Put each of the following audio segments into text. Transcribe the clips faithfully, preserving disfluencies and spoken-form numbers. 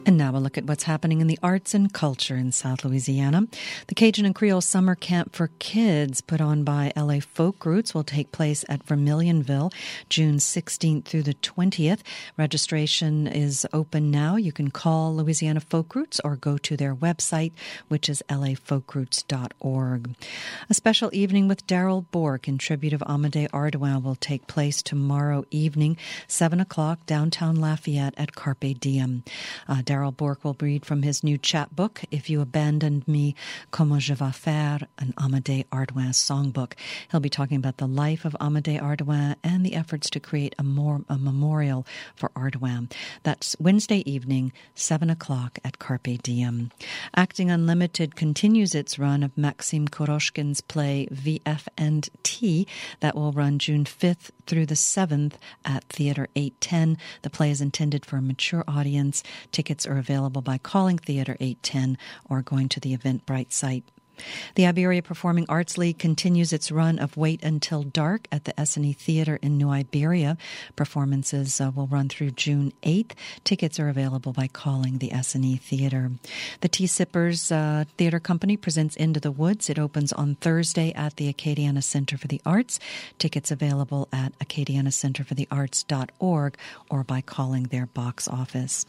And now we'll look at what's happening in the arts and culture in South Louisiana. The Cajun and Creole Summer Camp for Kids, put on by L A Folk Roots, will take place at Vermilionville, June sixteenth through the twentieth. Registration is open now. You can call Louisiana Folk Roots or go to their website, which is l a folk roots dot org. A special evening with Daryl Bork in tribute of Amédée Ardoin will take place tomorrow evening, seven o'clock, downtown Lafayette at Carpe Diem. Uh, Daryl Bork will read from his new chapbook, If You Abandoned Me, Comment Je Vais Faire, an Amédée Ardoin songbook. He'll be talking about the life of Amédée Ardoin and the efforts to create a, more, a memorial for Ardoin. That's Wednesday evening, seven o'clock at Carpe Diem. Acting Unlimited continues its run of Maxime Koroshkin's play V F and T that will run June fifth through the seventh at Theater eight ten. The play is intended for a mature audience. Tickets are available by calling Theater eight ten or going to the Eventbrite site. The Iberia Performing Arts League continues its run of Wait Until Dark at the S and E Theater in New Iberia. Performances uh, will run through June eighth. Tickets are available by calling the S and E Theater. The Tea Sippers uh, Theater Company presents Into the Woods. It opens on Thursday at the Acadiana Center for the Arts. Tickets available at acadiana center for the arts dot org or by calling their box office.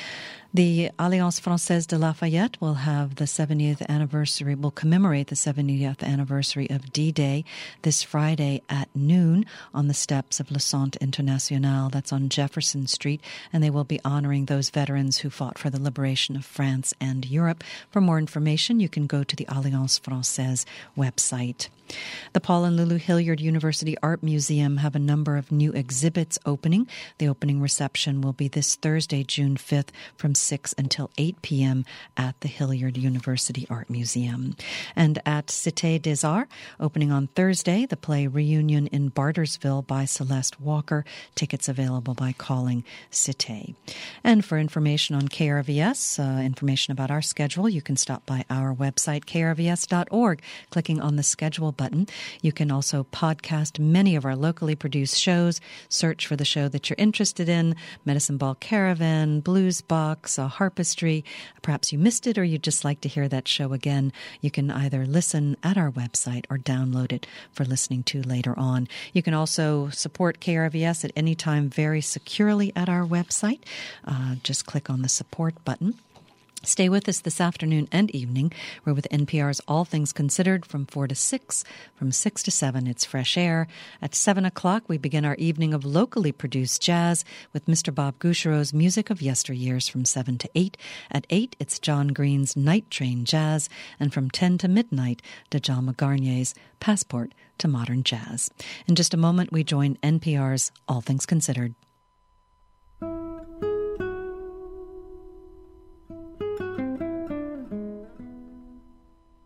The Alliance Française de Lafayette will have the seventieth anniversary, will commemorate the seventieth anniversary of D-Day this Friday at noon on the steps of Le Centre International. That's on Jefferson Street, and they will be honoring those veterans who fought for the liberation of France and Europe. For more information, you can go to the Alliance Française website. The Paul and Lulu Hilliard University Art Museum have a number of new exhibits opening. The opening reception will be this Thursday, June fifth, from six until eight p.m. at the Hilliard University Art Museum. And at Cité des Arts, opening on Thursday, the play Reunion in Bartersville by Celeste Walker. Tickets available by calling Cité. And for information on K R V S, uh, information about our schedule, you can stop by our website, k r v s dot org, clicking on the schedule button. You can also podcast many of our locally produced shows. Search for the show that you're interested in, Medicine Ball Caravan, Blues Box, uh, Harpistry. Perhaps you missed it or you'd just like to hear that show again. You can either listen at our website or download it for listening to later on. You can also support K R V S at any time very securely at our website. Uh, just click on the support button. Stay with us this afternoon and evening. We're with N P R's All Things Considered from four to six. From six to seven, it's Fresh Air. At seven o'clock, we begin our evening of locally produced jazz with Mister Bob Gouchereau's Music of Yesteryears from seven to eight. At eight, it's John Green's Night Train Jazz. And from ten to midnight, Djama Garnier's Passport to Modern Jazz. In just a moment, we join N P R's All Things Considered.